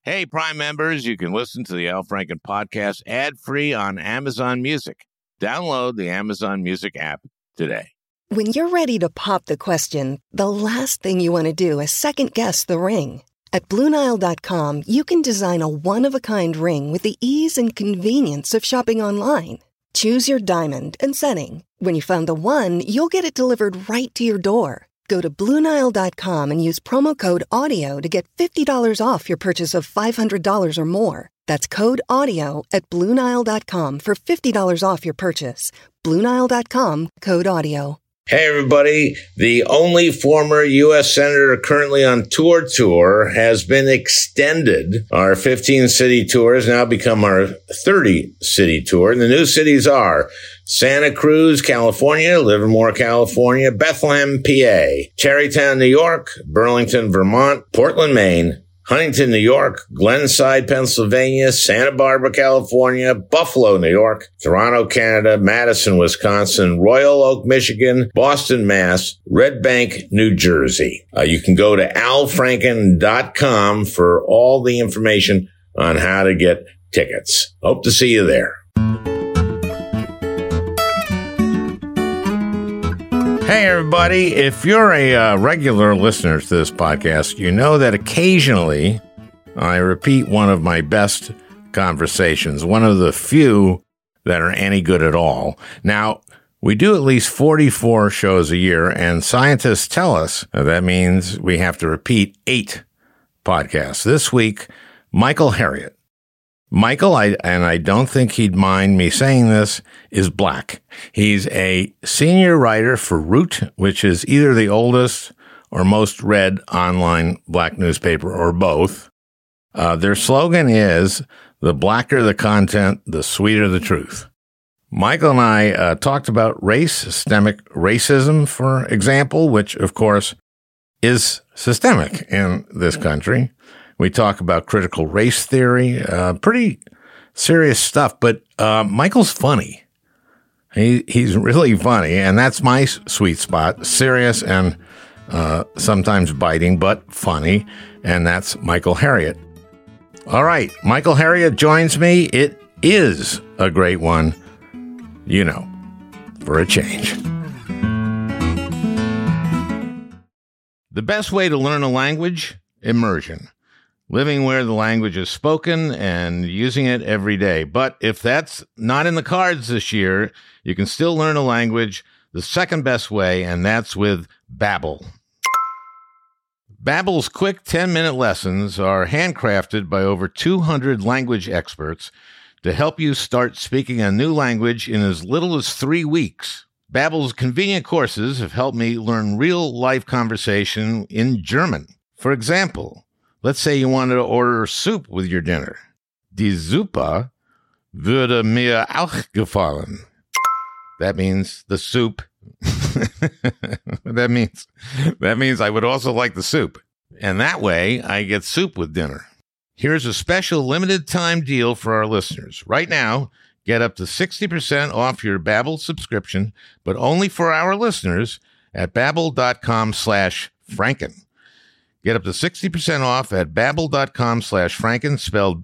Hey, Prime members, you can listen to the Al Franken podcast ad-free on Amazon Music. Download the Amazon Music app today. When you're ready to pop the question, the last thing you want to do is second-guess the ring. At BlueNile.com, you can design a one-of-a-kind ring with the ease and convenience of shopping online. Choose your diamond and setting. When you find the one, you'll get it delivered right to your door. Go to BlueNile.com and use promo code AUDIO to get $50 off your purchase of $500 or more. That's code AUDIO at BlueNile.com for $50 off your purchase. BlueNile.com, code AUDIO. Hey, everybody. The only former U.S. Senator currently on tour has been extended. Our 15-city tour has now become our 30-city tour. And the new cities are Santa Cruz, California, Livermore, California, Bethlehem, PA, Tarrytown, New York, Burlington, Vermont, Portland, Maine, Huntington, New York, Glenside, Pennsylvania, Santa Barbara, California, Buffalo, New York, Toronto, Canada, Madison, Wisconsin, Royal Oak, Michigan, Boston, Mass, Red Bank, New Jersey. You can go to alfranken.com for all the information on how to get tickets. Hope to see you there. Hey, everybody. If you're a regular listener to this podcast, you know that occasionally I repeat one of my best conversations, one of the few that are any good at all. Now, we do at least 44 shows a year, and scientists tell us that means we have to repeat 8 podcasts. This week, Michael Harriot. Michael, I don't think he'd mind me saying this, is black. He's a senior writer for Root, which is either the oldest or most read online black newspaper, or both. Their slogan is, the blacker the content, the sweeter the truth. Michael and I talked about race, systemic racism, for example, which, of course, is systemic in this country. We talk about critical race theory, pretty serious stuff, but Michael's funny. He's really funny, and that's my sweet spot, serious and sometimes biting, but funny, and that's Michael Harriot. All right, Michael Harriot joins me. It is a great one, you know, for a change. The best way to learn a language? Immersion. Living where the language is spoken and using it every day. But if that's not in the cards this year, you can still learn a language the second best way, and that's with Babbel. Babbel's quick 10-minute lessons are handcrafted by over 200 language experts to help you start speaking a new language in as little as 3 weeks. Babbel's convenient courses have helped me learn real-life conversation in German. For example, let's say you wanted to order soup with your dinner. Die Suppe würde mir auch gefallen. That means the soup. That means I would also like the soup. And that way, I get soup with dinner. Here's a special limited time deal for our listeners. Right now, get up to 60% off your Babbel subscription, but only for our listeners at babbel.com/Franken. Get up to 60% off at babbel.com/Franken, spelled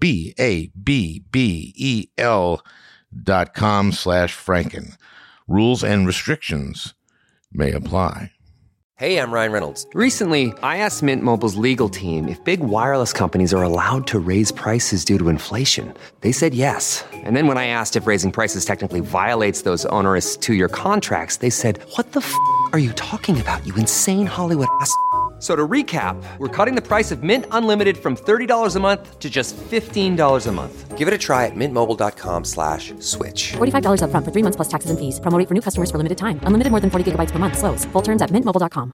BABBEL.com/Franken. Rules and restrictions may apply. Hey, I'm Ryan Reynolds. Recently, I asked Mint Mobile's legal team if big wireless companies are allowed to raise prices due to inflation. They said yes. And then when I asked if raising prices technically violates those onerous 2-year contracts, they said, "What the f*** are you talking about, you insane Hollywood ass?" So to recap, we're cutting the price of Mint Unlimited from $30 a month to just $15 a month. Give it a try at mintmobile.com/switch. $45 up front for 3 months plus taxes and fees. Promo rate for new customers for limited time. Unlimited more than 40 gigabytes per month. Slows full terms at mintmobile.com.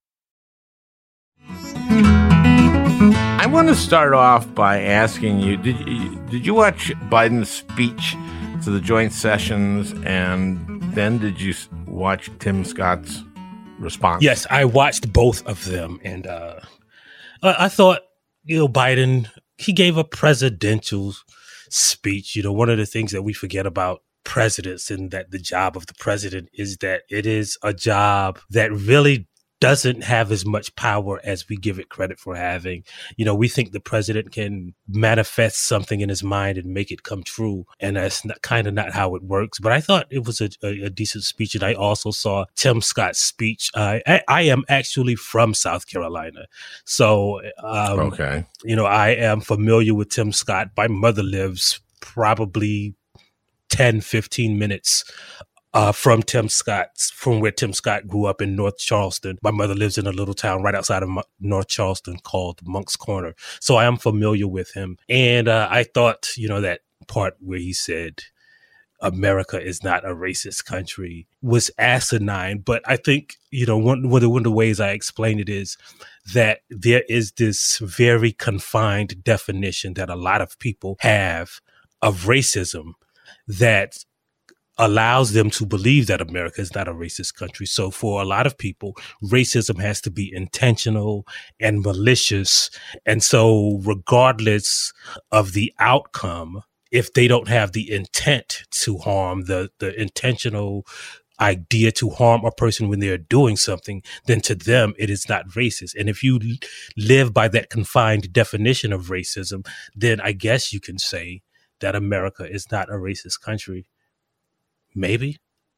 I want to start off by asking you, did you watch Biden's speech to the joint sessions, and then did you watch Tim Scott's response? Yes, I watched both of them, and I thought, Biden, he gave a presidential speech. One of the things that we forget about presidents, and that the job of the president is that it is a job that really doesn't have as much power as we give it credit for having. You know, we think the president can manifest something in his mind and make it come true. And that's kind of not how it works. But I thought it was a decent speech. And I also saw Tim Scott's speech. I am actually from South Carolina. So, okay. You know, I am familiar with Tim Scott. My mother lives probably 10, 15 minutes from where Tim Scott grew up in North Charleston. My mother lives in a little town right outside of North Charleston called Monk's Corner. So I am familiar with him. And I thought, you know, that part where he said America is not a racist country was asinine. But I think, you know, one of the ways I explain it is that there is this very confined definition that a lot of people have of racism that allows them to believe that America is not a racist country. So for a lot of people, racism has to be intentional and malicious. And so regardless of the outcome, if they don't have the intent to harm, the intentional idea to harm a person when they're doing something, then to them, it is not racist. And if you live by that confined definition of racism, then I guess you can say that America is not a racist country. Maybe.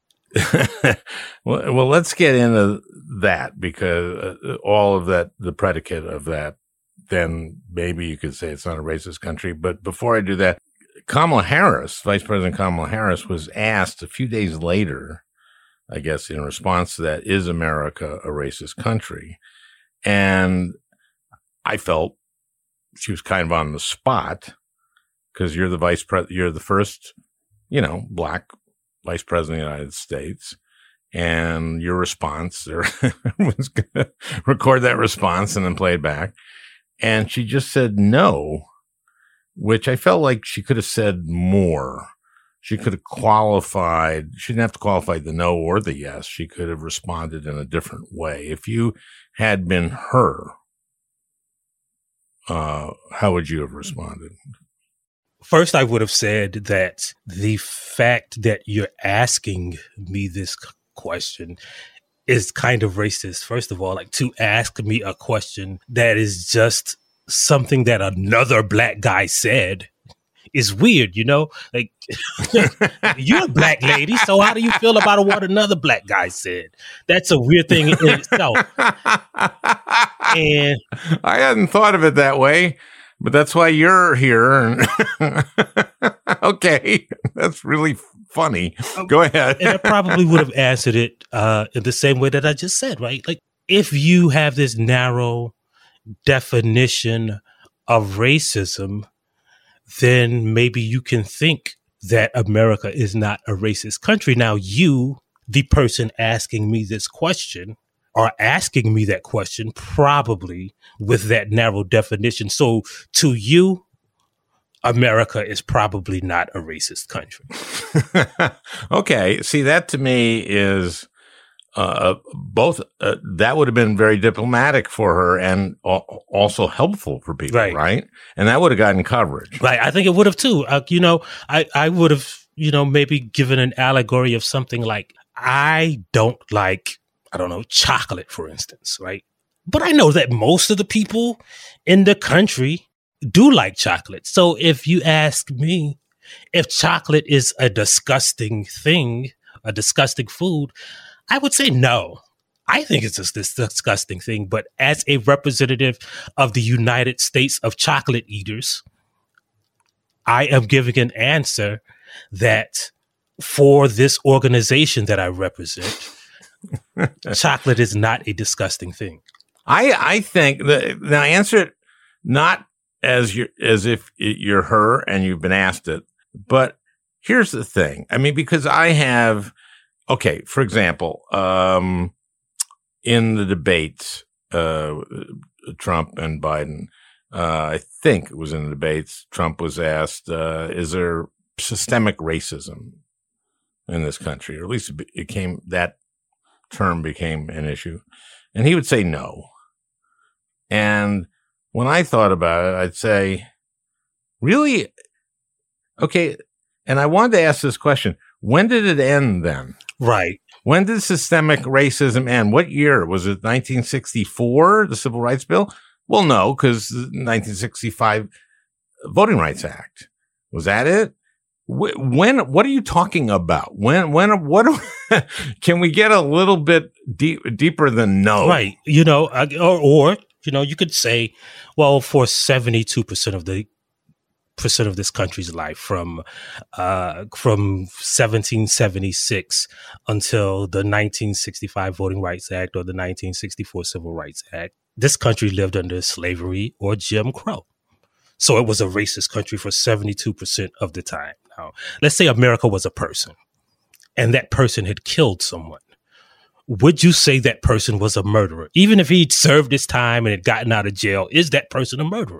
well, let's get into that, because all of that, the predicate of that, then maybe you could say it's not a racist country. But before I do that, Kamala Harris, Vice President Kamala Harris, was asked a few days later, I guess in response to that, is America a racist country? And I felt she was kind of on the spot, because you're you're the first, you know, Black Vice President of the United States, and your response, was going to record that response and then play it back. And she just said no, which I felt like she could have said more. She could have qualified. She didn't have to qualify the no or the yes. She could have responded in a different way. If you had been her, how would you have responded? First, I would have said that the fact that you're asking me this question is kind of racist. First of all, like, to ask me a question that is just something that another Black guy said is weird, you know? Like, you're a Black lady, so how do you feel about what another Black guy said? That's a weird thing in itself. And I hadn't thought of it that way. But that's why you're here. Okay. That's really funny. Go ahead. And I probably would have answered it in the same way that I just said, right? Like, if you have this narrow definition of racism, then maybe you can think that America is not a racist country. Now, you, the person asking me this question, are asking me that question probably with that narrow definition. So to you, America is probably not a racist country. Okay. See, that to me is both. That would have been very diplomatic for her and also helpful for people, right? And that would have gotten coverage. Right. I think it would have too. You know, I would have, you know, maybe given an allegory of something like, I don't like, I don't know, chocolate, for instance, right? But I know that most of the people in the country do like chocolate. So if you ask me if chocolate is a disgusting thing, a disgusting food, I would say no. I think it's this disgusting thing. But as a representative of the United States of chocolate eaters, I am giving an answer that for this organization that I represent, chocolate is not a disgusting thing. I think that now answer it not as if you're her and you've been asked it, but here's the thing. I mean, because I have, okay, for example, in the debates, Trump and Biden, I think it was in the debates, Trump was asked, is there systemic racism in this country? Or at least that term became an issue. And he would say no. And when I thought about it, I'd say, really? Okay. And I wanted to ask this question. When did it end then? Right. When did systemic racism end? What year? Was it 1964, the Civil Rights Bill? Well, no, because the 1965 Voting Rights Act. Was that it? When? What are you talking about? What? Can we get a little bit deeper than no? Right. Or you could say, well, for 72% of this country's life, from 1776 until the 1965 Voting Rights Act or the 1964 Civil Rights Act, this country lived under slavery or Jim Crow. So it was a racist country for 72% of the time. Now, let's say America was a person and that person had killed someone. Would you say that person was a murderer? Even if he'd served his time and had gotten out of jail, is that person a murderer?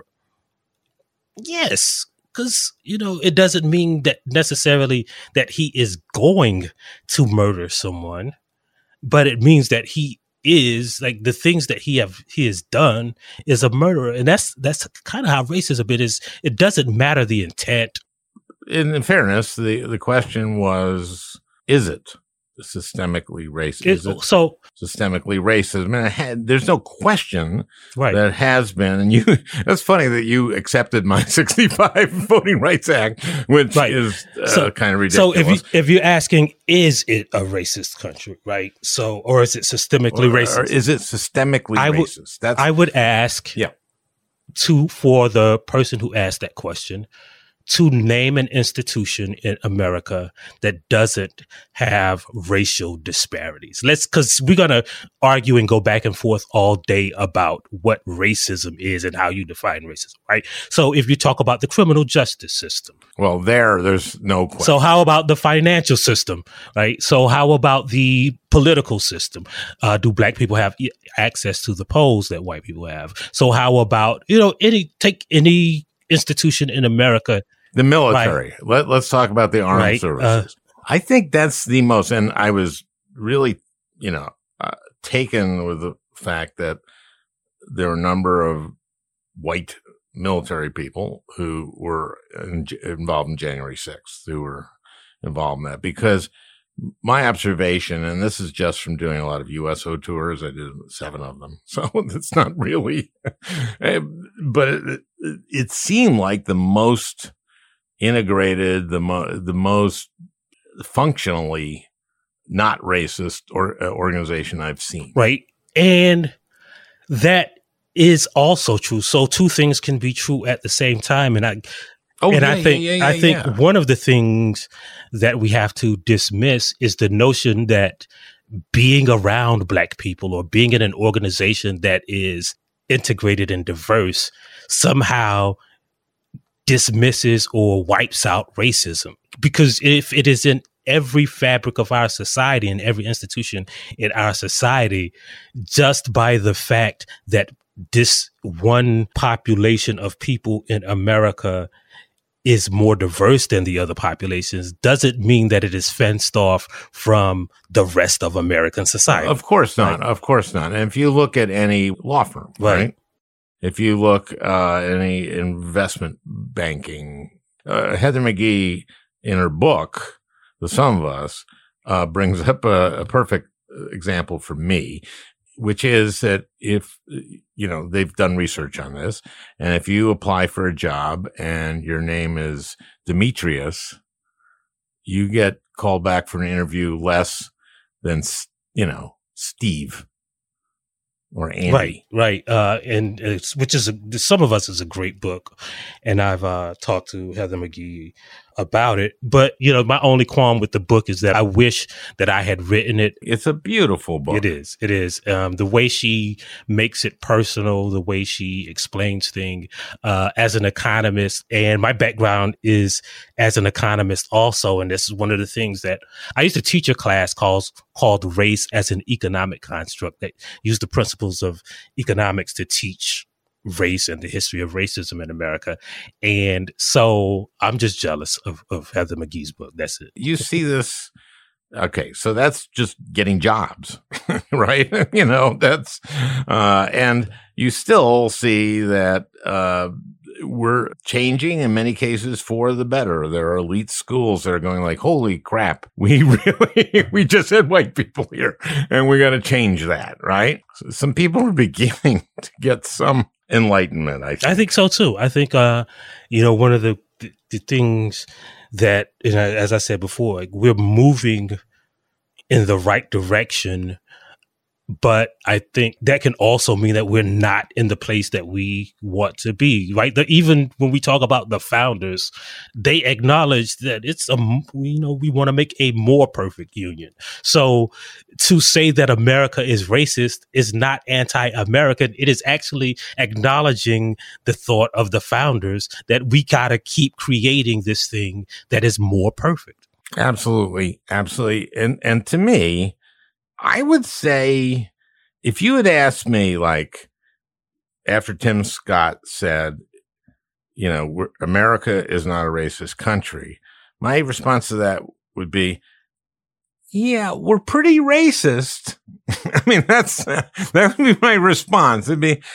Yes, because, it doesn't mean that necessarily that he is going to murder someone, but it means that he is, like, the things that he has done is a murderer. And that's kind of how racism is. It doesn't matter the intent. In fairness, the question was, is it systemically racist? Is it systemically racist? And there's no question that it has been. And that's funny that you accepted my 65 Voting Rights Act, which is kind of ridiculous. So if you're asking, is it a racist country, right? So, or is it systemically racist? Or is it systemically racist? I would ask for the person who asked that question to name an institution in America that doesn't have racial disparities. Because we're going to argue and go back and forth all day about what racism is and how you define racism, right? So if you talk about the criminal justice system. Well, there's no question. So how about the financial system, right? So how about the political system? Do black people have access to the polls that white people have? So how about, any institution in America. The military. Right. Let's talk about the armed services. I think that's the most, and I was really, taken with the fact that there were a number of white military people who were involved in January 6th, who were involved in that. Because my observation, and this is just from doing a lot of USO tours, I did 7 of them, so it's not really, but it seemed like the most integrated, the most functionally not racist organization I've seen. Right. And that is also true. So 2 things can be true at the same time. And I think one of the things that we have to dismiss is the notion that being around black people or being in an organization that is integrated and diverse somehow dismisses or wipes out racism. Because if it is in every fabric of our society and every institution in our society, just by the fact that this one population of people in America is more diverse than the other populations, doesn't mean that it is fenced off from the rest of American society. Of course not. Right? Of course not. And if you look at any law firm, right? If you look at any investment banking, Heather McGhee in her book, The Sum of Us, brings up a perfect example for me, which is that if, they've done research on this, and if you apply for a job and your name is Demetrius, you get called back for an interview less than, Steve or Andy. Right. And which is Some of Us is a great book. And I've talked to Heather McGhee about it. But, my only qualm with the book is that I wish that I had written it. It's a beautiful book. It is. The way she makes it personal, the way she explains things as an economist. And my background is as an economist also. And this is one of the things that I used to teach a class called Race as an Economic Construct that used the principles of economics to teach race and the history of racism in America. And so I'm just jealous of Heather McGhee's book. That's it. You see this. Okay. So that's just getting jobs, right? That's, and you still see that, we're changing in many cases for the better. There are elite schools that are going like, holy crap, we just had white people here and we got to change that, right? So some people are beginning to get some enlightenment, I think so too. I think, one of the things that, as I said before, like, we're moving in the right direction. But I think that can also mean that we're not in the place that we want to be, right? Even when we talk about the founders, they acknowledge that we want to make a more perfect union. So to say that America is racist is not anti-American. It is actually acknowledging the thought of the founders that we got to keep creating this thing that is more perfect. Absolutely. Absolutely. And to me, I would say if you had asked me, like, after Tim Scott said, America is not a racist country, my response to that would be, yeah, we're pretty racist. I mean, that would be my response. It'd be,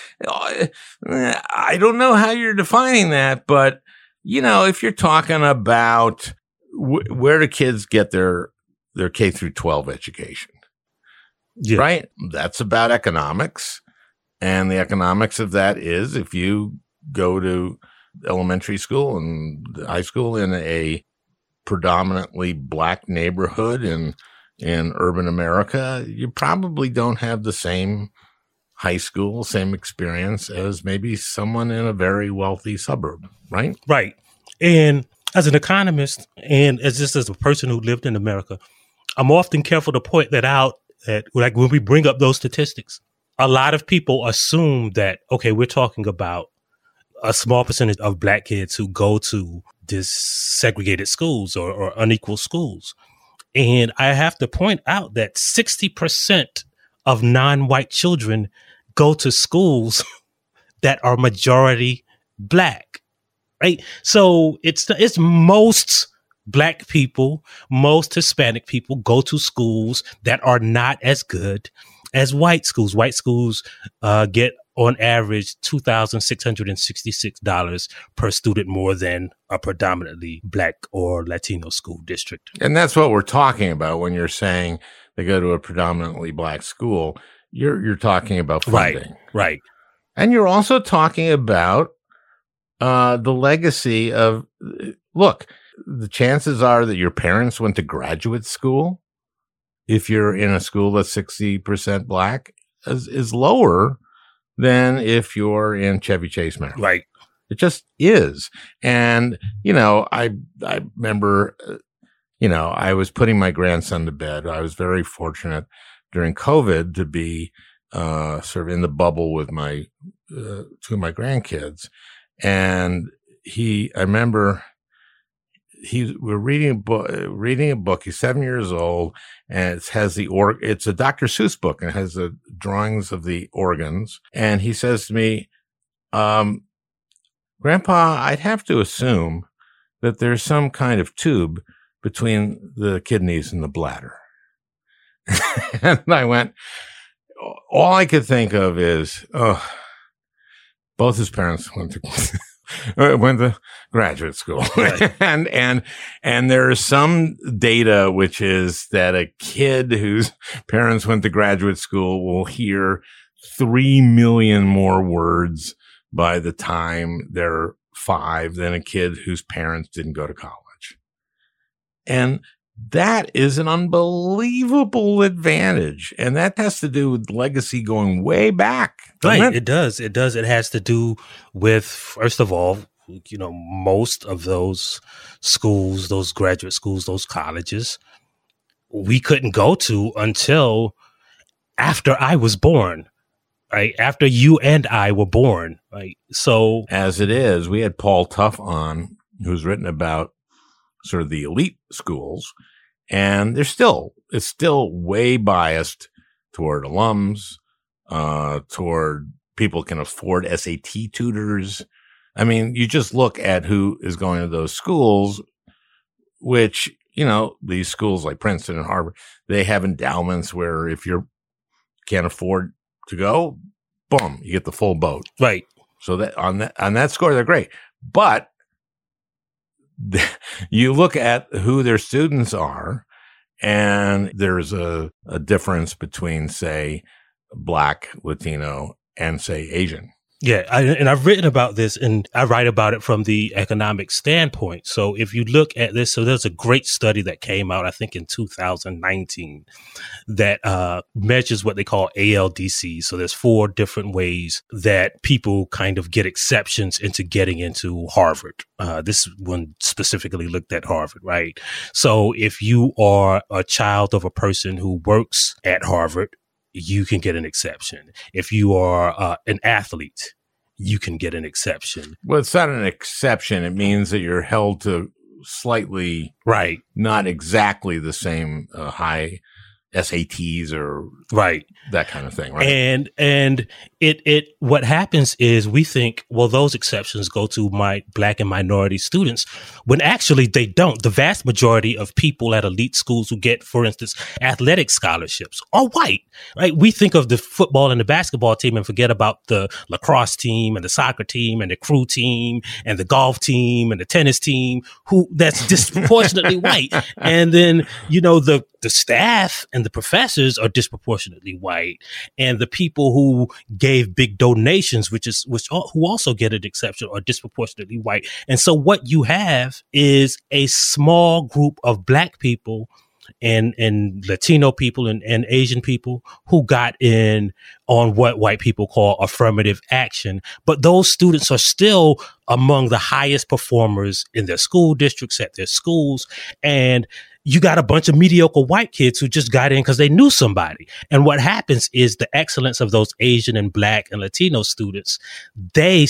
I don't know how you're defining that, but, if you're talking about where do kids get their K through 12 education? Yeah. Right? That's about economics. And the economics of that is if you go to elementary school and high school in a predominantly black neighborhood in urban America, you probably don't have the same high school, same experience as maybe someone in a very wealthy suburb, right? Right. And as an economist and as a person who lived in America, I'm often careful to point that out. That, like, when we bring up those statistics, a lot of people assume that, okay, we're talking about a small percentage of black kids who go to these segregated schools or unequal schools. And I have to point out that 60% of non-white children go to schools that are majority black, right? So it's most Black people, most Hispanic people go to schools that are not as good as white schools. White schools get on average $2,666 per student more than a predominantly Black or Latino school district. And that's what we're talking about when you're saying they go to a predominantly Black school. You're talking about funding. Right. And you're also talking about the legacy of, look, the chances are that your parents went to graduate school, if you're in a school that's 60% Black, is lower than if you're in Chevy Chase, Maryland. Right. It just is. And, I remember, I was putting my grandson to bed. I was very fortunate during COVID to be sort of in the bubble with my two of my grandkids. And I remember we're reading a book. He's 7 years old, and it has it's a Dr. Seuss book, and it has the drawings of the organs. And he says to me, Grandpa, I'd have to assume that there's some kind of tube between the kidneys and the bladder. And I went, all I could think of is, both his parents went to graduate school. Right. and there is some data which is that a kid whose parents went to graduate school will hear 3 million more words by the time they're 5 than a kid whose parents didn't go to college. And that is an unbelievable advantage. And that has to do with legacy going way back. Right. It does. It has to do with, first of all, most of those schools, those graduate schools, those colleges, we couldn't go to until after I was born, right? After you and I were born, right? So as it is, we had Paul Tough on, who's written about sort of the elite schools, and it's still way biased toward alums, toward people can afford SAT tutors. I mean, you just look at who is going to those schools, which, these schools like Princeton and Harvard, they have endowments where if you can't afford to go, boom, you get the full boat. Right. So that on that score, they're great. But you look at who their students are, and there's a difference between, say, Black, Latino, and, say, Asian. Yeah, and I've written about this, and I write about it from the economic standpoint. So if you look at this, so there's a great study that came out, I think in 2019, that measures what they call ALDC. So there's 4 different ways that people kind of get exceptions into getting into Harvard. This one specifically looked at Harvard, right? So if you are a child of a person who works at Harvard, you can get an exception. If you are an athlete, you can get an exception. Well, it's not an exception. It means that you're held to slightly, right, not exactly the same high SATs or that kind of thing, right? And it what happens is we think, well, those exceptions go to my Black and minority students, when actually they don't. The vast majority of people at elite schools who get, for instance, athletic scholarships are white, right? We think of the football and the basketball team and forget about the lacrosse team and the soccer team and the crew team and the golf team and the tennis team, who that's disproportionately white. And then, the staff and the professors are disproportionately white, and the people who gave big donations, who also get an exception, are disproportionately white. And so what you have is a small group of Black people and Latino people and Asian people who got in on what white people call affirmative action. But those students are still among the highest performers in their school districts, at their schools. And you got a bunch of mediocre white kids who just got in because they knew somebody. And what happens is the excellence of those Asian and Black and Latino students, they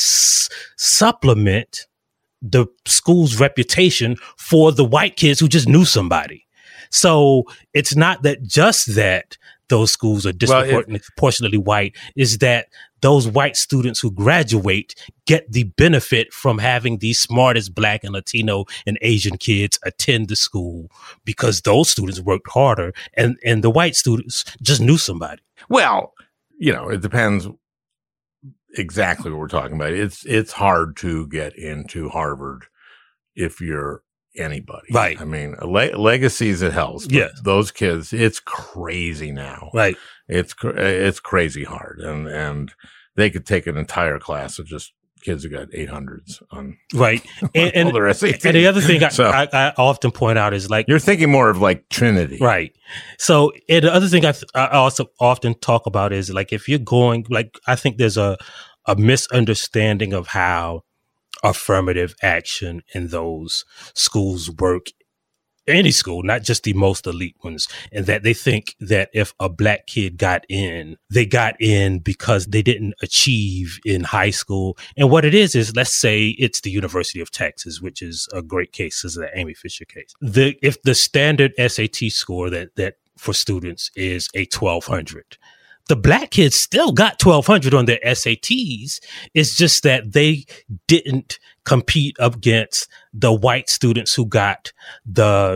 supplement the school's reputation for the white kids who just knew somebody. So it's not that just that those schools are disproportionately white, is that those white students who graduate get the benefit from having the smartest Black and Latino and Asian kids attend the school, because those students worked harder and the white students just knew somebody. Well, it depends exactly what we're talking about. It's hard to get into Harvard if you're anybody. Right. I mean, legacies it helps. But those kids, it's crazy now. Right. It's crazy hard. And they could take an entire class of just kids who got 800s on right. And all their SATs. And the other thing I often point out is, like, you're thinking more of like Trinity. Right. So the other thing I also often talk about is, like, if you're going, like, I think there's a misunderstanding of how affirmative action in those schools work, any school, not just the most elite ones, and that they think that if a Black kid got in, they got in because they didn't achieve in high school. And what it is, let's say it's the University of Texas, which is a great case, is the Amy Fisher case. If the standard SAT score that for students is a 1200, the Black kids still got 1200 on their SATs. It's just that they didn't compete against the white students who got the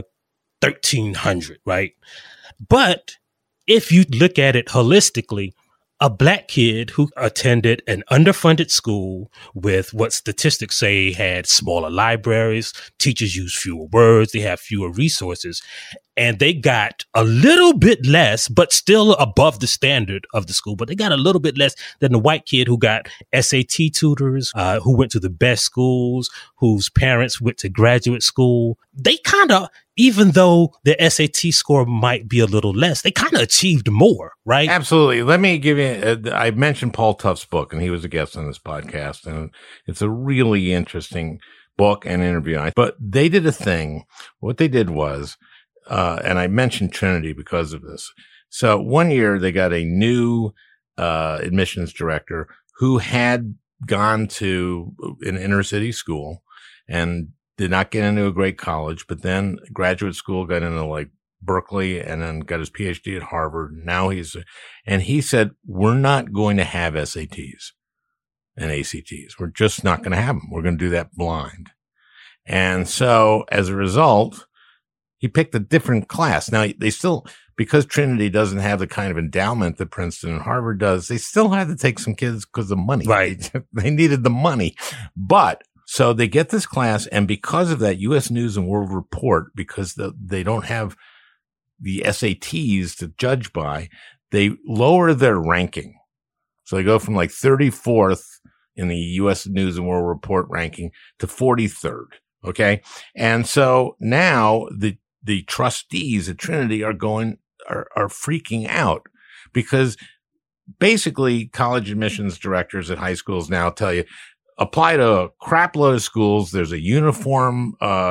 1300, right? But if you look at it holistically, a Black kid who attended an underfunded school with what statistics say had smaller libraries, teachers use fewer words, they have fewer resources, and they got a little bit less, but still above the standard of the school, but they got a little bit less than the white kid who got SAT tutors, who went to the best schools, whose parents went to graduate school. They kind of, even though their SAT score might be a little less, they kind of achieved more, right? Absolutely. Let me give you, I mentioned Paul Tuff's book, and he was a guest on this podcast, and it's a really interesting book and interview. But they did a thing. What they did was, and I mentioned Trinity because of this. So one year they got a new admissions director who had gone to an inner city school and did not get into a great college, but then graduate school, got into like Berkeley, and then got his PhD at Harvard. Now and he said, we're not going to have SATs and ACTs. We're just not going to have them. We're going to do that blind. And so as a result, he picked a different class. Now, they still because Trinity doesn't have the kind of endowment that Princeton and Harvard does, they still had to take some kids because of money. Right. They needed the money. But so they get this class, and because of that, U.S. News and World Report, because they don't have the SATs to judge by, they lower their ranking. So they go from like 34th in the U.S. News and World Report ranking to 43rd. Okay. And so now the trustees at Trinity are freaking out because basically college admissions directors at high schools now tell you, apply to a crap load of schools. There's a uniform,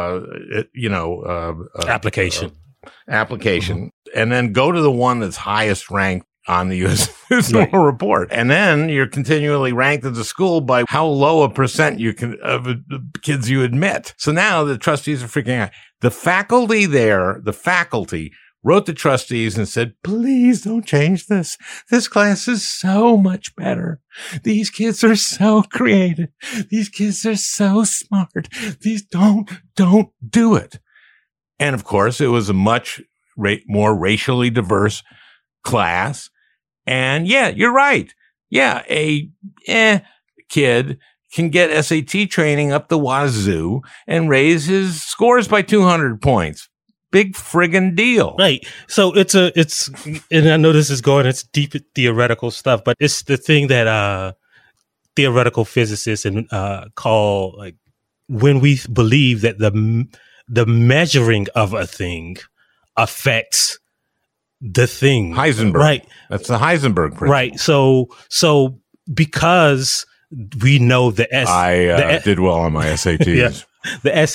application. And then go to the one that's highest ranked on the U.S. News and World Report. And then you're continually ranked as a school by how low a percent of kids you admit. So now the trustees are freaking out. The faculty wrote the trustees and said, please don't change this. This class is so much better. These kids are so creative. These kids are so smart. Don't do it. And of course, it was a much more racially diverse class. And yeah, you're right. Yeah, a kid can get SAT training up the wazoo and raise his scores by 200 points. Big friggin' deal. Right. So it's and I know this is it's deep theoretical stuff, but it's the thing that theoretical physicists call like when we believe that the measuring of a thing affects the thing. Heisenberg. Right. That's the Heisenberg principle. Right. So because we know I did well on my SATs. Yeah, the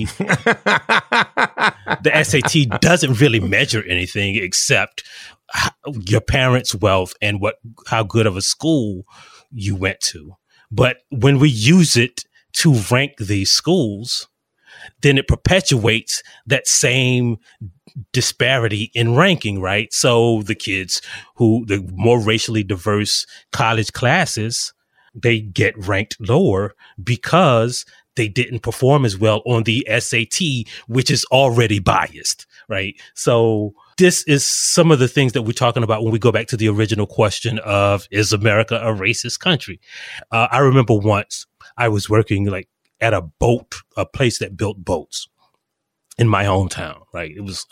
SAT doesn't really measure anything except your parents' wealth and how good of a school you went to. But when we use it to rank these schools, then it perpetuates that same disparity in ranking, right? So the more racially diverse college classes, they get ranked lower because they didn't perform as well on the SAT, which is already biased, right? So this is some of the things that we're talking about when we go back to the original question of, is America a racist country? I remember once I was working like at a place that built boats in my hometown, right? It was,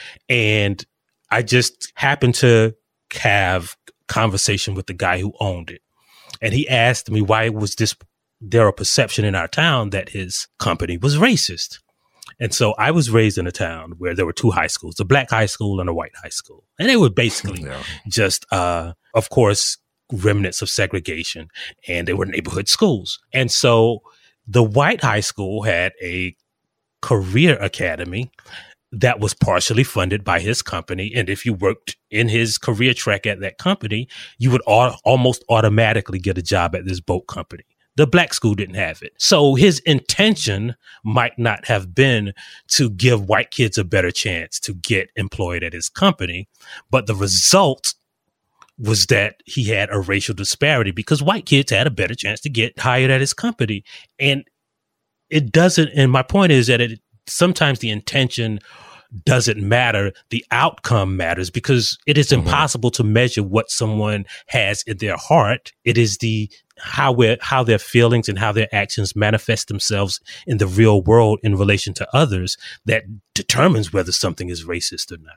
and I just happened to have conversation with the guy who owned it. And he asked me, why was there a perception in our town that his company was racist? And so I was raised in a town where there were two high schools, a black high school and a white high school. And they were basically just, of course, remnants of segregation, and they were neighborhood schools. And so the white high school had a career academy that was partially funded by his company. And if you worked in his career track at that company, you would almost automatically get a job at this boat company. The black school didn't have it. So his intention might not have been to give white kids a better chance to get employed at his company, but the result was that he had a racial disparity because white kids had a better chance to get hired at his company. And it doesn't, and my point is that sometimes the intention doesn't matter. The outcome matters because it is impossible to measure what someone has in their heart. It is how their feelings and how their actions manifest themselves in the real world in relation to others that determines whether something is racist or not.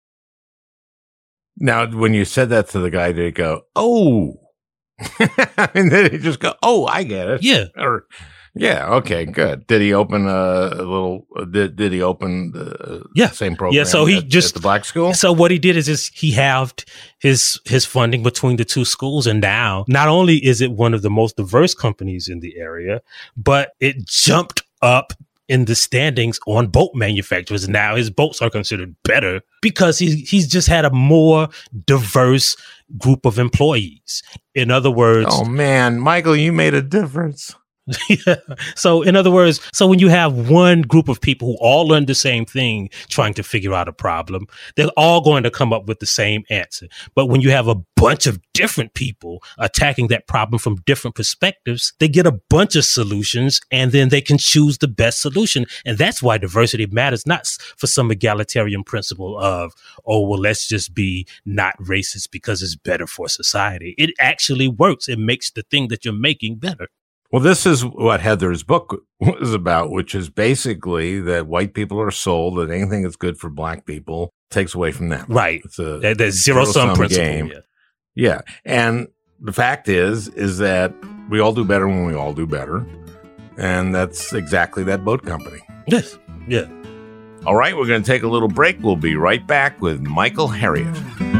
Now, when you said that to the guy, did he go, oh? And then he just go, oh, I get it. Yeah. Yeah. Okay. Good. Did he open Did he open the same program? Yeah. So he at the black school. So what he did is he halved his funding between the two schools, and now not only is it one of the most diverse companies in the area, but it jumped up in the standings on boat manufacturers. Now his boats are considered better because he's just had a more diverse group of employees. In other words, oh man, Michael, you made a difference. Yeah. So in other words, so when you have one group of people who all learn the same thing, trying to figure out a problem, they're all going to come up with the same answer. But when you have a bunch of different people attacking that problem from different perspectives, they get a bunch of solutions and then they can choose the best solution. And that's why diversity matters, not for some egalitarian principle of, oh, well, let's just be not racist because it's better for society. It actually works. It makes the thing that you're making better. Well, this is what Heather's book was about, which is basically that white people are sold that anything that's good for black people takes away from them. Right. It's a There's zero-sum principle. Game. Yeah. And the fact is that we all do better when we all do better. And that's exactly that boat company. Yes. Yeah. All right. We're going to take a little break. We'll be right back with Michael Harriot.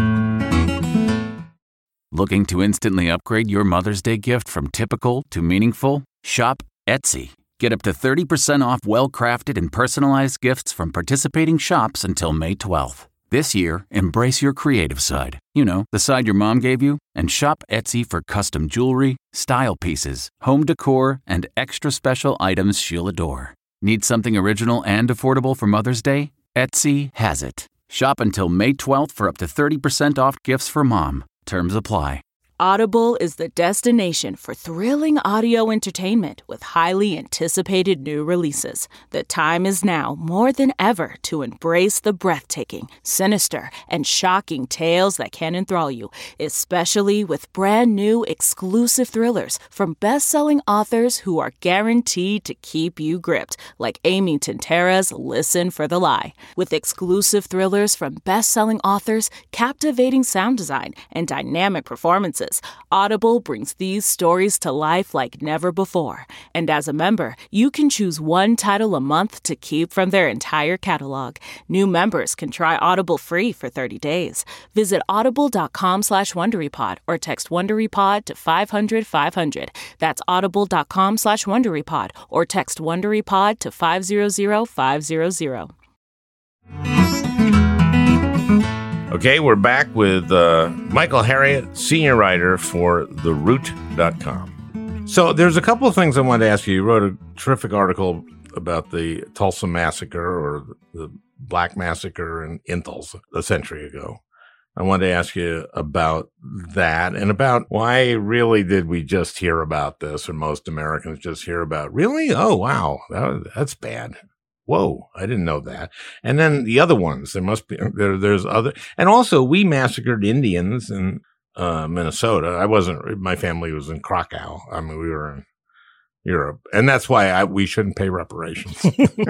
Looking to instantly upgrade your Mother's Day gift from typical to meaningful? Shop Etsy. Get up to 30% off well-crafted and personalized gifts from participating shops until May 12th. This year, embrace your creative side. You know, the side your mom gave you. And shop Etsy for custom jewelry, style pieces, home decor, and extra special items she'll adore. Need something original and affordable for Mother's Day? Etsy has it. Shop until May 12th for up to 30% off gifts for mom. Terms apply. Audible is the destination for thrilling audio entertainment with highly anticipated new releases. The time is now more than ever to embrace the breathtaking, sinister, and shocking tales that can enthrall you, especially with brand new exclusive thrillers from best-selling authors who are guaranteed to keep you gripped, like Amy Tintera's Listen for the Lie. With exclusive thrillers from best-selling authors, captivating sound design, and dynamic performances, Audible brings these stories to life like never before. And as a member, you can choose one title a month to keep from their entire catalog. New members can try Audible free for 30 days. Visit audible.com/WonderyPod or text WonderyPod to 500-500. That's audible.com/WonderyPod or text WonderyPod to 500-500. Okay, we're back with Michael Harriot, senior writer for TheRoot.com. So there's a couple of things I wanted to ask you. You wrote a terrific article about the Tulsa Massacre, or the Black Massacre in Tulsa a century ago. I wanted to ask you about that and about why really did we just hear about this, or most Americans just hear about, really? Oh, wow, that's bad. Whoa, I didn't know that. And then the other ones, there must be, there's other, and also we massacred Indians in Minnesota. My family was in Krakow. I mean, we were in Europe, and that's why we shouldn't pay reparations.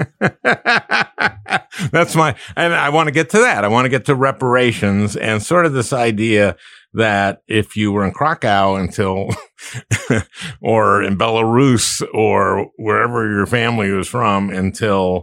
And I want to get to that. I want to get to reparations and sort of this idea that if you were in Krakow until, or in Belarus or wherever your family was from until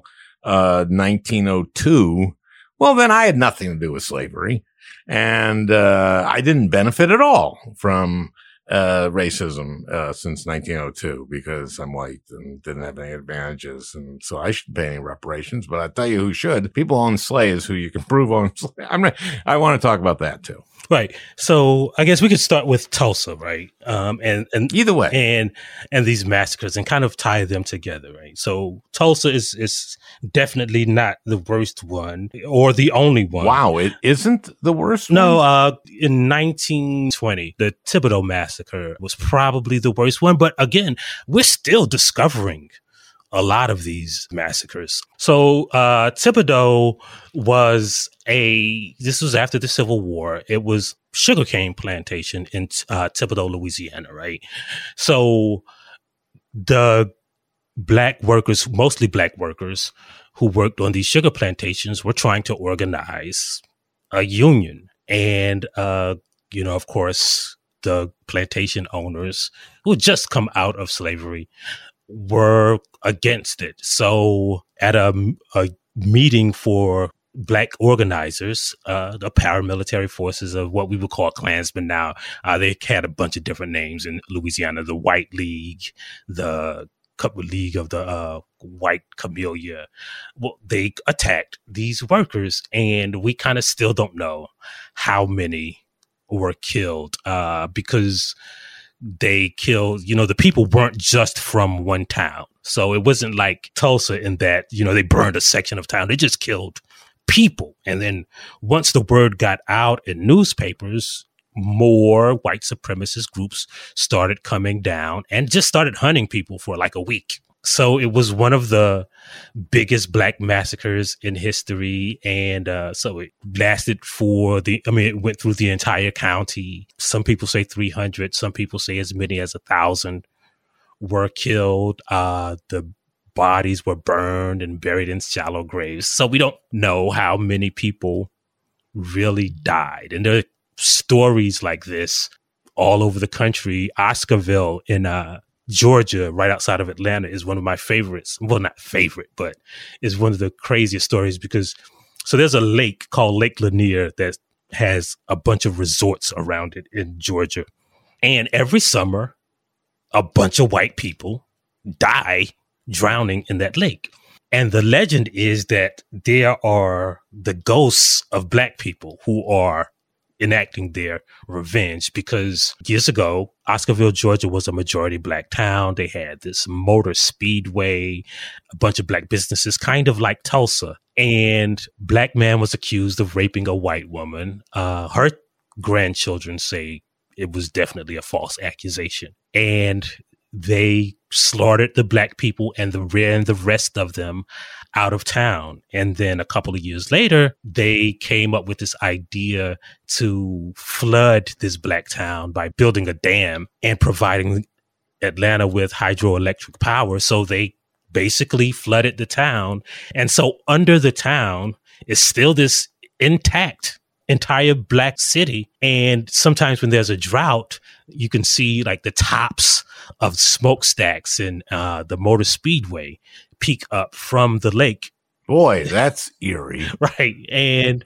1902, well, then I had nothing to do with slavery. And I didn't benefit at all from racism since 1902 because I'm white and didn't have any advantages, and so I shouldn't pay any reparations. But I tell you who should: people own slaves who you can prove own slaves. I want to talk about that too. Right. So I guess we could start with Tulsa, right? And either way, and these massacres, and kind of tie them together, right? So Tulsa is definitely not the worst one or the only one. Wow, it isn't the worst one? No, in 1920, the Thibodaux massacre was probably the worst one. But again, we're still discovering a lot of these massacres. So Thibodaux this was after the Civil War. It was sugarcane plantation in Thibodaux, Louisiana, right? So the black workers, mostly black workers who worked on these sugar plantations, were trying to organize a union. And, of course, the plantation owners who had just come out of slavery were against it. So at a meeting for black organizers, the paramilitary forces of what we would call Klansmen now, they had a bunch of different names in Louisiana: the White League, the League of the White Camellia. Well, they attacked these workers, and we kind of still don't know how many were killed because they killed, the people weren't just from one town. So it wasn't like Tulsa in that, they burned a section of town. They just killed people. And then once the word got out in newspapers, more white supremacist groups started coming down and just started hunting people for like a week. So it was one of the biggest Black massacres in history. And so it lasted it went through the entire county. Some people say 300. Some people say as many as 1,000 were killed. The bodies were burned and buried in shallow graves. So we don't know how many people really died. And there are stories like this all over the country. Oscarville in Georgia, right outside of Atlanta, is one of my favorites. Well, not favorite, but is one of the craziest stories because there's a lake called Lake Lanier that has a bunch of resorts around it in Georgia. And every summer, a bunch of white people die drowning in that lake. And the legend is that there are the ghosts of Black people who are enacting their revenge because years ago, Oscarville, Georgia was a majority Black town. They had this motor speedway, a bunch of Black businesses, kind of like Tulsa. And Black man was accused of raping a white woman. Her grandchildren say it was definitely a false accusation. And they slaughtered the Black people and ran the rest of them out of town. And then a couple of years later, they came up with this idea to flood this Black town by building a dam and providing Atlanta with hydroelectric power. So they basically flooded the town. And so under the town is still this intact entire Black city. And sometimes when there's a drought, you can see like the tops of smokestacks and the motor speedway peek up from the lake. Boy, that's eerie. Right. And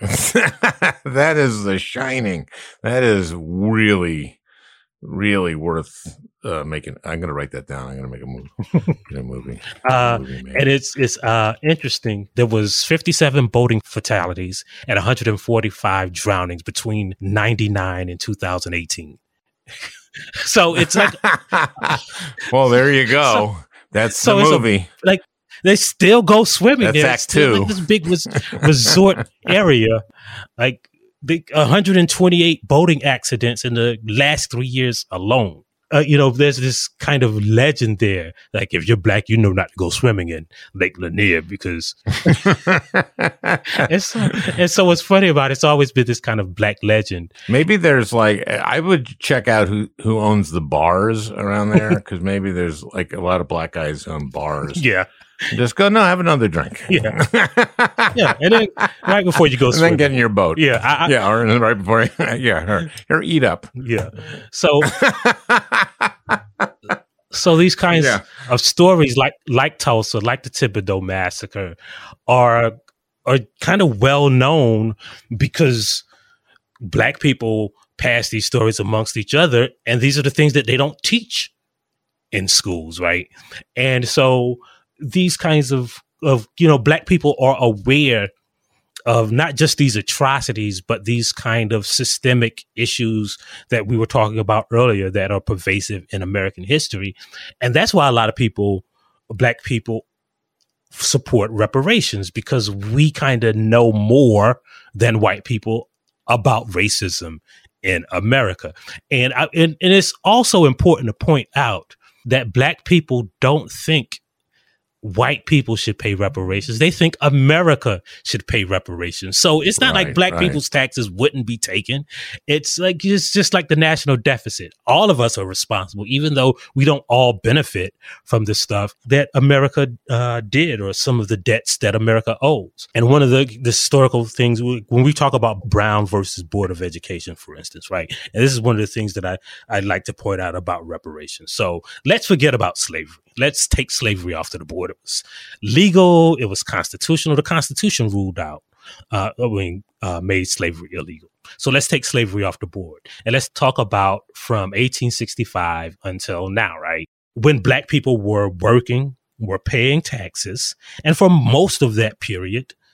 that is The Shining. That is really, really worth making. I'm going to write that down. I'm going to make a movie. And it's interesting. There was 57 boating fatalities and 145 drownings between 1999 and 2018. So it's like, well, there you go. That's the movie. Like they still go swimming. That's Act 2. Like this big resort area, like 128 boating accidents in the last 3 years alone. There's this kind of legend there. Like if you're Black, you know not to go swimming in Lake Lanier because. and so what's funny about it's always been this kind of Black legend. Maybe there's like I would check out who owns the bars around there because maybe there's like a lot of Black guys who own bars. Yeah. Just go, no, have another drink. Yeah. Yeah. And then right before you go swimming. And then get in your boat. Yeah. Or right before, or eat up. Yeah. So these kinds of stories like Tulsa, like the Thibodeau massacre are kind of well known because Black people pass these stories amongst each other. And these are the things that they don't teach in schools. Right. And so these kinds of Black people are aware of not just these atrocities, but these kind of systemic issues that we were talking about earlier that are pervasive in American history. And that's why a lot of people, Black people, support reparations because we kind of know more than white people about racism in America. And it's also important to point out that Black people don't think white people should pay reparations. They think America should pay reparations. So it's not like Black people's taxes wouldn't be taken. It's just like the national deficit. All of us are responsible, even though we don't all benefit from the stuff that America did or some of the debts that America owes. And one of the historical things, when we talk about Brown versus Board of Education, for instance, right? And this is one of the things that I'd like to point out about reparations. So let's forget about slavery. Let's take slavery off to the board. It was legal. It was constitutional. The Constitution ruled out, made slavery illegal. So let's take slavery off the board. And let's talk about from 1865 until now, right? When Black people were working, were paying taxes. And for most of that period,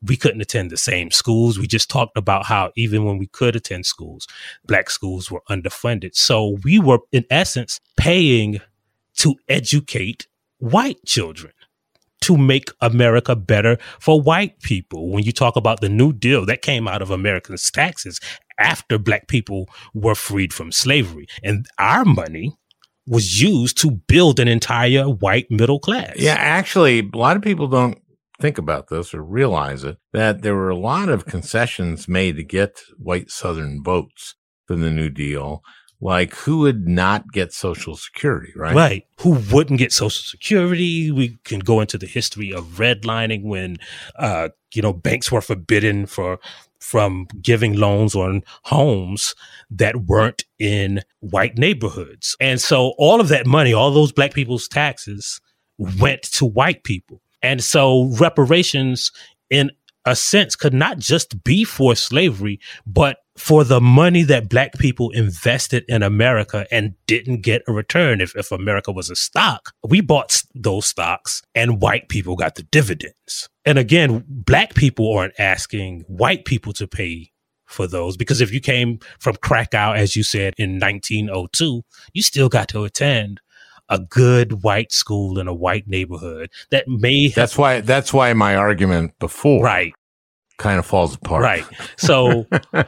we couldn't attend the same schools. We just talked about how even when we could attend schools, Black schools were underfunded. So we were, in essence, paying to educate white children to make America better for white people. When you talk about the New Deal, that came out of Americans' taxes after Black people were freed from slavery. And our money was used to build an entire white middle class. Yeah, actually, a lot of people don't think about this or realize it, that there were a lot of concessions made to get white Southern votes for the New Deal. Like, who would not get Social Security, right? Right. Who wouldn't get Social Security? We can go into the history of redlining when, banks were forbidden from giving loans on homes that weren't in white neighborhoods. And so all of that money, all those Black people's taxes went to white people. And so reparations, in a sense, could not just be for slavery, but for the money that Black people invested in America and didn't get a return. If America was a stock, we bought those stocks and white people got the dividends. And again, Black people aren't asking white people to pay for those, because if you came from Krakow, as you said, in 1902, you still got to attend a good white school in a white neighborhood that may have, that's why my argument before kind of falls apart. Right. So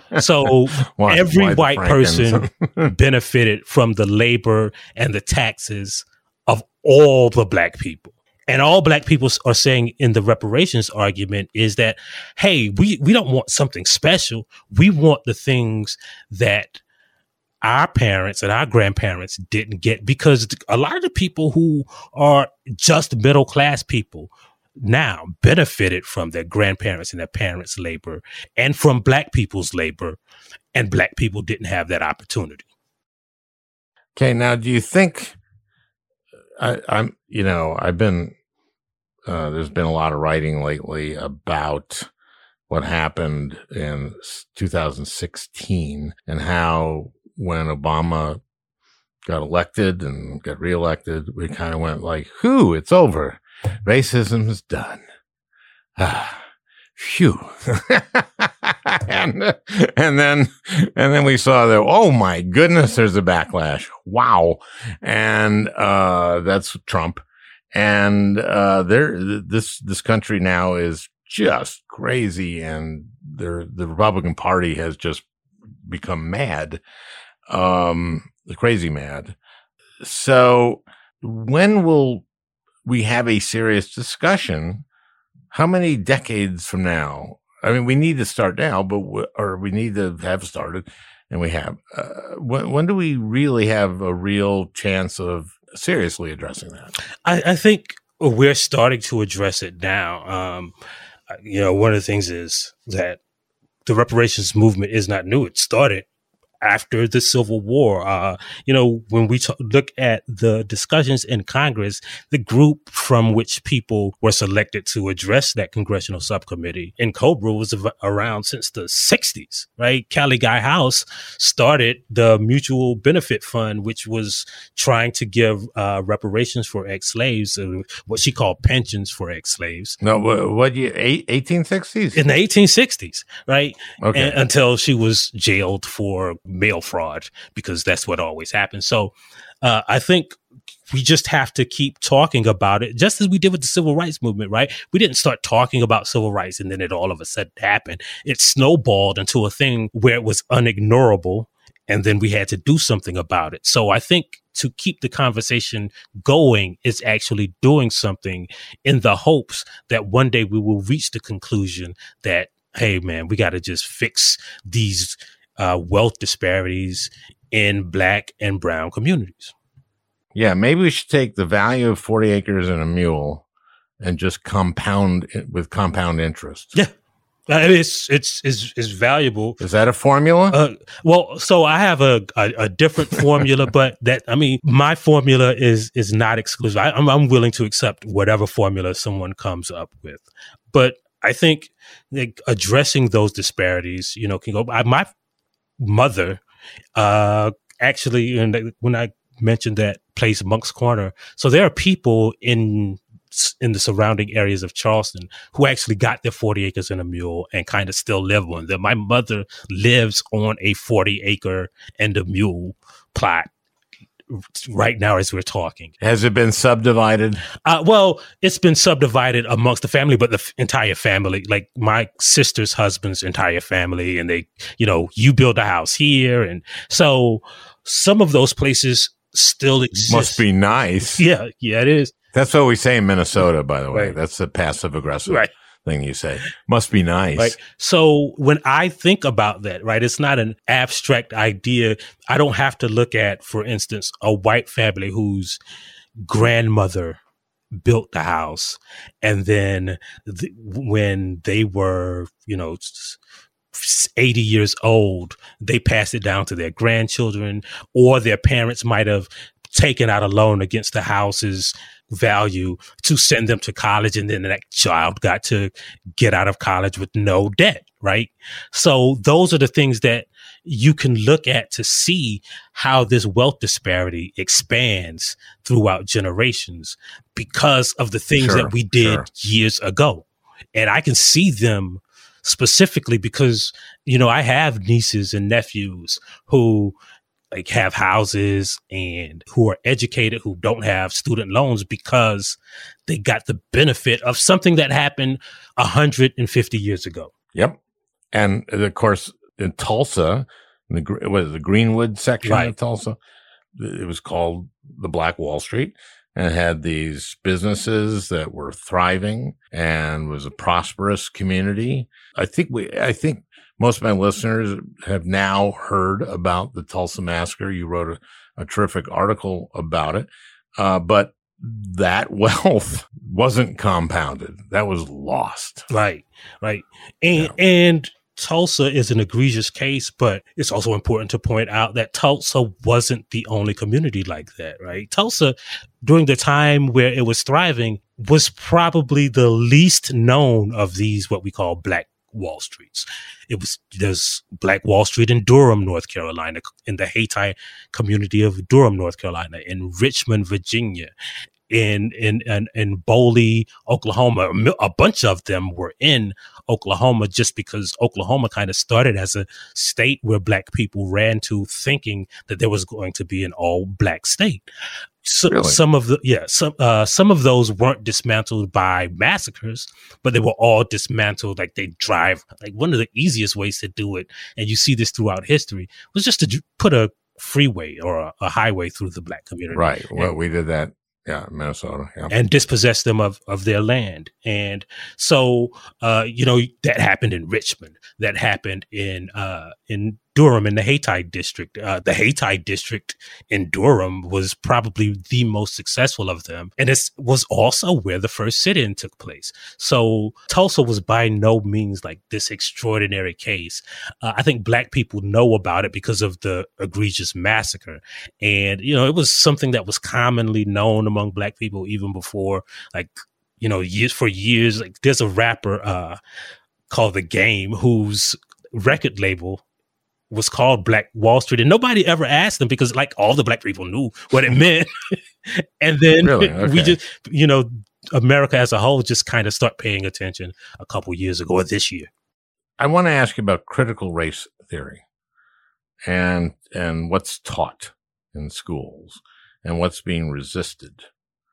every white person benefited from the labor and the taxes of all the Black people. And all Black people are saying in the reparations argument is that, hey, we don't want something special. We want the things that our parents and our grandparents didn't get, because a lot of the people who are just middle class people now benefited from their grandparents and their parents' labor and from Black people's labor, and Black people didn't have that opportunity. Okay, now do you think there's been a lot of writing lately about what happened in 2016 and how when Obama got elected and got reelected, we kind of went like, "Whew, it's over. Racism is done." Phew. and then we saw that, oh my goodness, there's a backlash. Wow. And that's Trump. And this country now is just crazy, and the Republican Party has just become mad. Crazy mad. So when will we have a serious discussion? How many decades from now? I mean, we need to start now, or we need to have started, and we have. When do we really have a real chance of seriously addressing that? I think we're starting to address it now. One of the things is that the reparations movement is not new. It started after the Civil War. When we look at the discussions in Congress, the group from which people were selected to address that congressional subcommittee in COBRA was around since the 60s, right? Callie Guy House started the Mutual Benefit Fund, which was trying to give reparations for ex-slaves, what she called pensions for ex-slaves. No, what year? 1860s? In the 1860s, right? Okay. Until she was jailed for mail fraud, because that's what always happens. So I think we just have to keep talking about it, just as we did with the civil rights movement, right? We didn't start talking about civil rights and then it all of a sudden happened. It snowballed into a thing where it was unignorable, and then we had to do something about it. So I think to keep the conversation going is actually doing something in the hopes that one day we will reach the conclusion that, hey, man, we got to just fix these wealth disparities in Black and brown communities. Yeah, maybe we should take the value of 40 acres and a mule and just compound it with compound interest. Yeah. It's valuable. Is that a formula? So I have a different formula, but my formula is not exclusive. I'm willing to accept whatever formula someone comes up with, but I think addressing those disparities, can go. My mother, actually, and when I mentioned that place, Monk's Corner, so there are people in in the surrounding areas of Charleston who actually got their 40 acres and a mule and kind of still live on them. My mother lives on a 40 acre and a mule plot right now as we're talking. Has it been subdivided? Well, it's been subdivided amongst the family, but the entire family, like my sister's husband's entire family, and they, you build a house here. And so some of those places still exist. Must be nice. Yeah, it is. That's what we say in Minnesota, by the way. Right. That's the passive aggressive right. thing you say. Must be nice. Right. So when I think about that, right, it's not an abstract idea. I don't have to look at, for instance, a white family whose grandmother built the house. And then when they were, 80 years old, they passed it down to their grandchildren, or their parents might have taken out a loan against the house's value to send them to college. And then that child got to get out of college with no debt, right? So those are the things that you can look at to see how this wealth disparity expands throughout generations because of the things that we did years ago. And I can see them specifically because, I have nieces and nephews who have houses and who are educated, who don't have student loans because they got the benefit of something that happened 150 years ago. Yep. And of course, in Tulsa, the Greenwood section of Tulsa, it was called the Black Wall Street, and it had these businesses that were thriving and was a prosperous community. I think most of my listeners have now heard about the Tulsa Massacre. You wrote a terrific article about it. But that wealth wasn't compounded. That was lost. Right. And Tulsa is an egregious case, but it's also important to point out that Tulsa wasn't the only community like that, right? Tulsa, during the time where it was thriving, was probably the least known of these, what we call Black Wall Streets. There's Black Wall Street in Durham, North Carolina, in the Haiti community of Durham, North Carolina, in Richmond, Virginia, in Boley, Oklahoma. A bunch of them were in Oklahoma just because Oklahoma kind of started as a state where Black people ran to, thinking that there was going to be an all Black state. So really? Some of those weren't dismantled by massacres, but they were all dismantled. Like they drive, like one of the easiest ways to do it, and you see this throughout history, was just to put a freeway or a highway through the Black community. Right. Well, we did that. Yeah, Minnesota. Yeah. And dispossess them of their land. And so, that happened in Richmond. That happened in Durham, in the Hayti district. The Hayti district in Durham was probably the most successful of them. And it was also where the first sit-in took place. So Tulsa was by no means like this extraordinary case. I think Black people know about it because of the egregious massacre. And, it was something that was commonly known among Black people even before, years. Like there's a rapper called The Game whose record label was called Black Wall Street, and nobody ever asked them because all the Black people knew what it meant. And then we just, America as a whole just kind of start paying attention a couple years ago or this year. I want to ask you about critical race theory and what's taught in schools and what's being resisted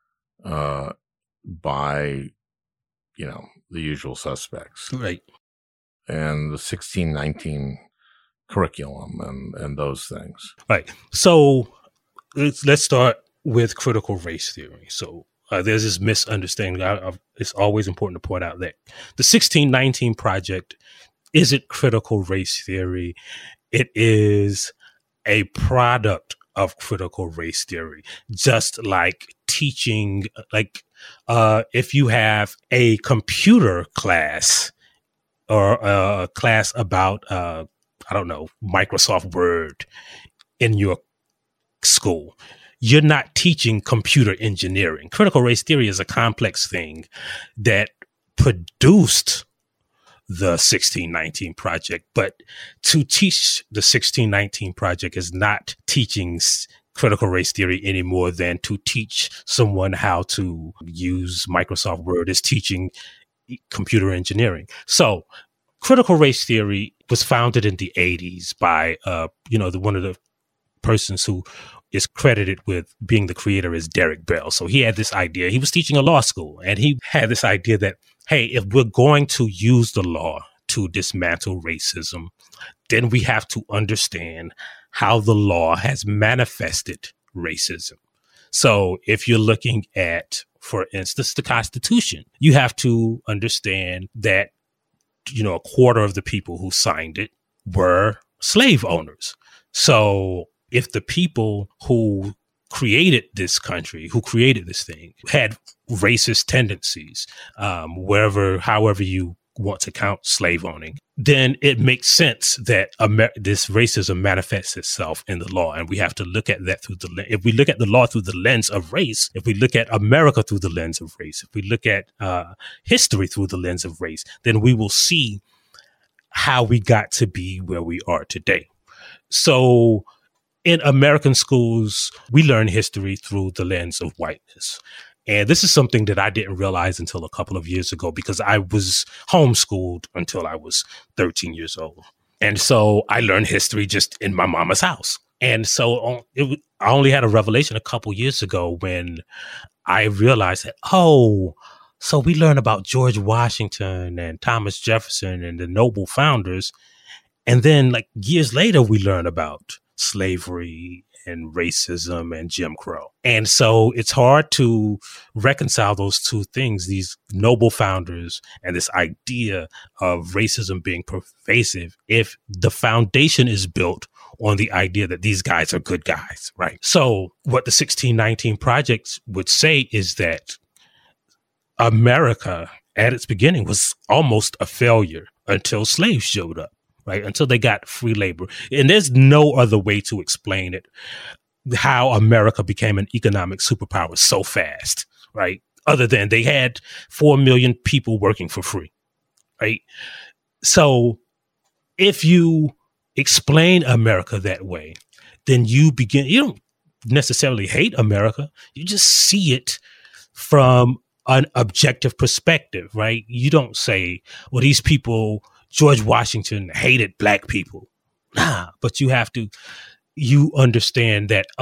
by, the usual suspects. Right. And the 1619 curriculum and those things. Right. So let's start with critical race theory. So there's this misunderstanding. It's always important to point out that the 1619 Project isn't critical race theory. It is a product of critical race theory, just like teaching, if you have a computer class or a class about, Microsoft Word in your school, you're not teaching computer engineering. Critical race theory is a complex thing that produced the 1619 Project, but to teach the 1619 Project is not teaching critical race theory any more than to teach someone how to use Microsoft Word is teaching computer engineering. So critical race theory was founded in the 80s by, one of the persons who is credited with being the creator is Derek Bell. So he had this idea. He was teaching a law school, and he had this idea that, hey, if we're going to use the law to dismantle racism, then we have to understand how the law has manifested racism. So if you're looking at, for instance, the Constitution, you have to understand that, a quarter of the people who signed it were slave owners. So if the people who created this country, who created this thing, had racist tendencies, however you want to count slave owning, then it makes sense that this racism manifests itself in the law. And we have to look at that through if we look at the law through the lens of race, if we look at America through the lens of race, if we look at history through the lens of race, then we will see how we got to be where we are today. So in American schools, we learn history through the lens of whiteness. And this is something that I didn't realize until a couple of years ago, because I was homeschooled until I was 13 years old. And so I learned history just in my mama's house. And so I only had a revelation a couple years ago when I realized that, so we learn about George Washington and Thomas Jefferson and the noble founders. And then years later, we learn about slavery and racism and Jim Crow. And so it's hard to reconcile those two things, these noble founders and this idea of racism being pervasive, if the foundation is built on the idea that these guys are good guys, right? So what the 1619 Project would say is that America at its beginning was almost a failure until slaves showed up. Right, until they got free labor. And there's no other way to explain it, how America became an economic superpower so fast, right? Other than they had 4 million people working for free, right? So if you explain America that way, then you don't necessarily hate America. You just see it from an objective perspective, right? You don't say, well, these people, George Washington hated black people. Nah, but you understand that,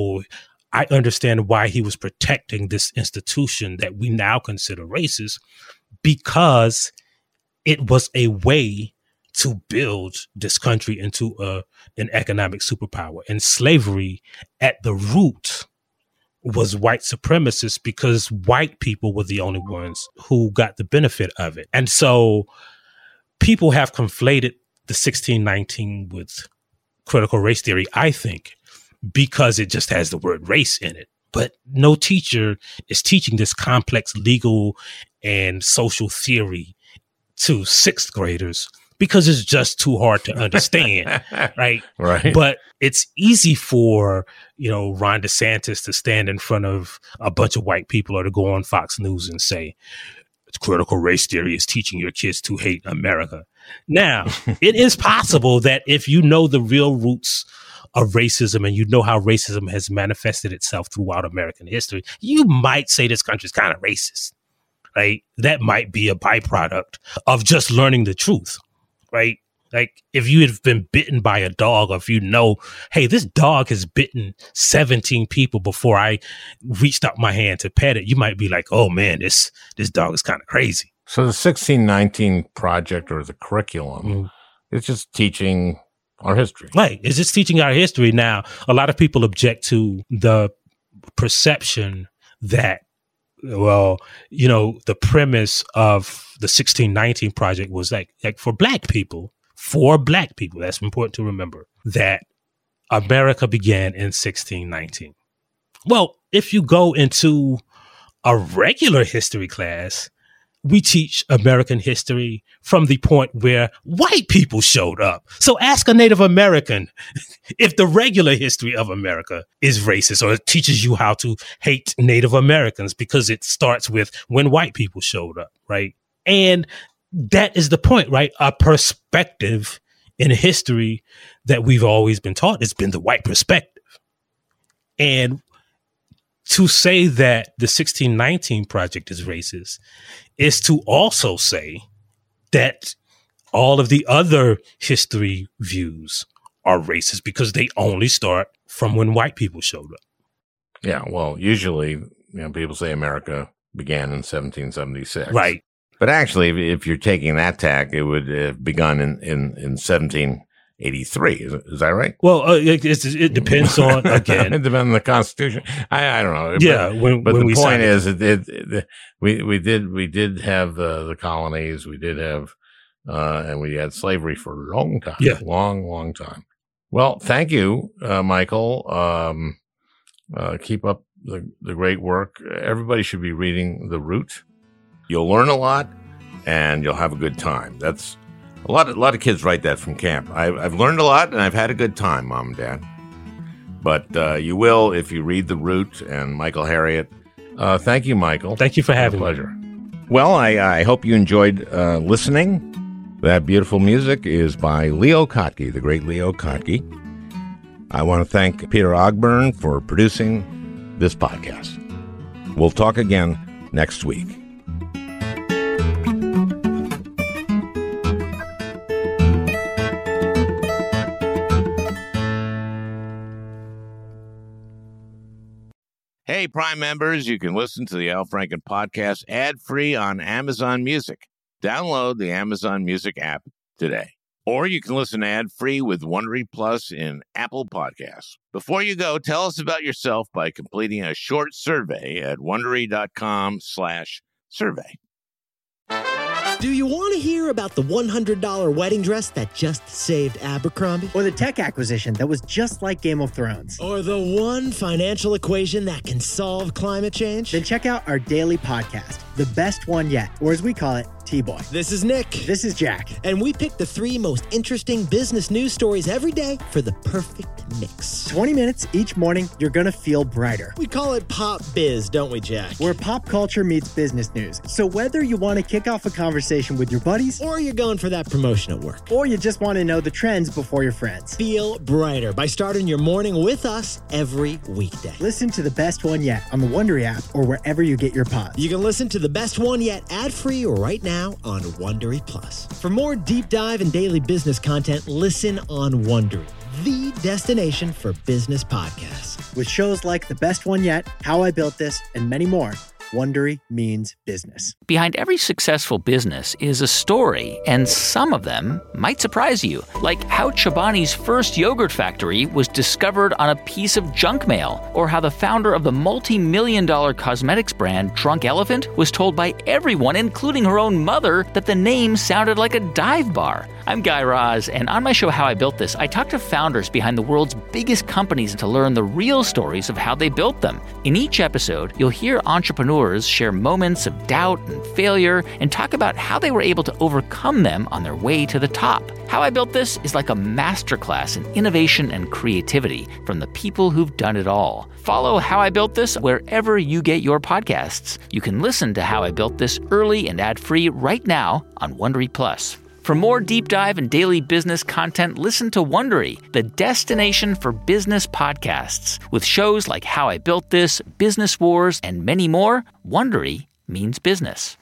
I understand why he was protecting this institution that we now consider racist, because it was a way to build this country into an economic superpower. And slavery at the root was white supremacists, because white people were the only ones who got the benefit of it. And so people have conflated the 1619 with critical race theory, I think, because it just has the word race in it. But no teacher is teaching this complex legal and social theory to sixth graders, because it's just too hard to understand, right? Right. But it's easy for, Ron DeSantis to stand in front of a bunch of white people or to go on Fox News and say, critical race theory is teaching your kids to hate America. Now, it is possible that if you know the real roots of racism and you know how racism has manifested itself throughout American history, you might say this country's kind of racist, right? That might be a byproduct of just learning the truth, right? Like if you have been bitten by a dog, or if you know, hey, this dog has bitten 17 people before I reached out my hand to pet it, you might be like, oh man, this dog is kind of crazy. So the 1619 Project, or the curriculum, is just teaching our history. Right. It's just teaching our history. Now, a lot of people object to the perception that, well, the premise of the 1619 Project was like for black people, that's important to remember, that America began in 1619. Well, if you go into a regular history class, we teach American history from the point where white people showed up. So ask a Native American if the regular history of America is racist, or it teaches you how to hate Native Americans, because it starts with when white people showed up, right? And that is the point, right? A perspective in history that we've always been taught has been the white perspective. And to say that the 1619 Project is racist is to also say that all of the other history views are racist because they only start from when white people showed up. Yeah, well, usually, people say America began in 1776. Right. But actually, if you're taking that tack, it would have begun in 1783. Is that right? Well, it depends on, again. It depends on the Constitution. I don't know. Yeah. But the point is, we did have the colonies. We did have, and we had slavery for a long time. Yeah. Long time. Well, thank you, Michael. Keep up the great work. Everybody should be reading The Root. You'll learn a lot, and you'll have a good time. That's a lot of kids write that from camp. I've learned a lot, and I've had a good time, Mom and Dad. But you will if you read The Root and Michael Harriot. Thank you, Michael. Thank you for having me. Pleasure. Well, I hope you enjoyed listening. That beautiful music is by Leo Kottke, the great Leo Kottke. I want to thank Peter Ogburn for producing this podcast. We'll talk again next week. Hey, Prime members, you can listen to the Al Franken podcast ad-free on Amazon Music. Download the Amazon Music app today. Or you can listen ad-free with Wondery Plus in Apple Podcasts. Before you go, tell us about yourself by completing a short survey at Wondery.com/survey. Do you want to hear about the $100 wedding dress that just saved Abercrombie? Or the tech acquisition that was just like Game of Thrones? Or the one financial equation that can solve climate change? Then check out our daily podcast, The Best One Yet, or as we call it, T-Boy. This is Nick. This is Jack. And we pick the 3 most interesting business news stories every day for the perfect mix. 20 minutes each morning, you're going to feel brighter. We call it Pop Biz, don't we, Jack? Where pop culture meets business news. So whether you want to kick off a conversation with your buddies, or you're going for that promotion at work, or you just want to know the trends before your friends, feel brighter by starting your morning with us every weekday. Listen to The Best One Yet on the Wondery app or wherever you get your pods. You can listen to The Best One Yet ad-free right now on Wondery Plus. For more deep dive and daily business content, listen on Wondery, the destination for business podcasts. With shows like The Best One Yet, How I Built This, and many more, Wondery means business. Behind every successful business is a story, and some of them might surprise you. Like how Chobani's first yogurt factory was discovered on a piece of junk mail, or how the founder of the multi-million-dollar cosmetics brand Drunk Elephant was told by everyone, including her own mother, that the name sounded like a dive bar. I'm Guy Raz, and on my show How I Built This, I talk to founders behind the world's biggest companies to learn the real stories of how they built them. In each episode, you'll hear entrepreneurs share moments of doubt and failure and talk about how they were able to overcome them on their way to the top. How I Built This is like a masterclass in innovation and creativity from the people who've done it all. Follow How I Built This wherever you get your podcasts. You can listen to How I Built This early and ad-free right now on Wondery Plus. For more deep dive and daily business content, listen to Wondery, the destination for business podcasts. With shows like How I Built This, Business Wars, and many more, Wondery means business.